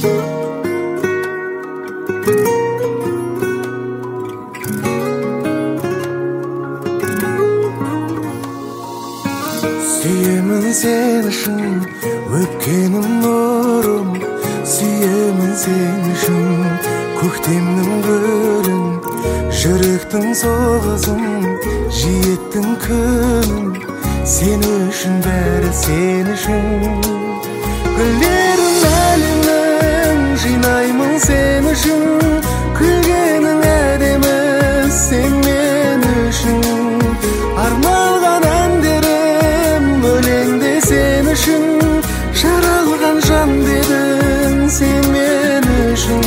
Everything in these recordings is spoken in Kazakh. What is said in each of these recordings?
Сүйемін сен үшін өпкенім нұрым, сүйемін сен үшін көктемнің гүлін, жүректің соғысын, жиеттің күнін, сен үшін бәрі сен үшін. Гүлдерін әлемнің жинаймын сен үшін, күлгенің әдемі сен мен үшін. Арналған әндерім өлеңде сен үшін, жаралған жан дедің сен мен үшін.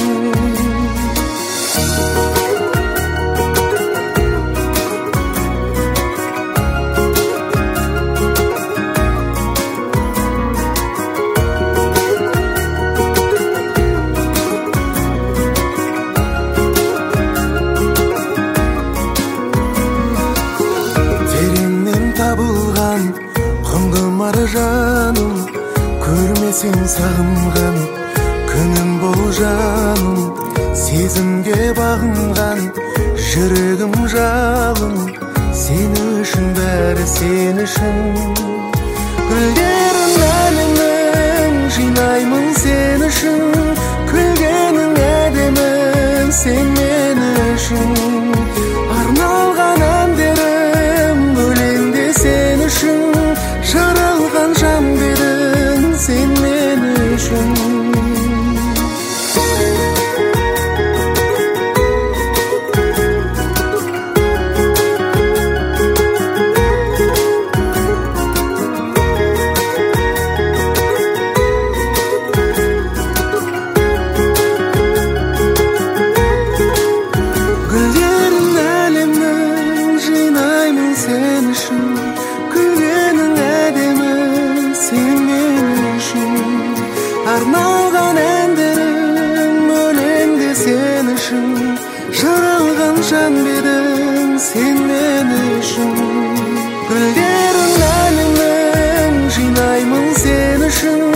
Табылған құндымар жаным, көрмесең сағынған күнім бол жаным. Сезімге бағынған жүрегім жалын, сен үшін бәрі сен үшін. Гүлдерін әлемнің жинаймын сен үшін, күлгенің әдемі сен мен үшін. Арналған әндерім өлеңде сен үшін, жаралған жан дедің сен мен үшін. Гүлдерін әлемнің жинаймын сен үшін, күлгенің әдемі сен мен үшін. Арналған әндерім өлеңде сен үшін, жаралған жан дедің сен мен үшін. Гүлдерін әлемнің жинаймын сен үшін,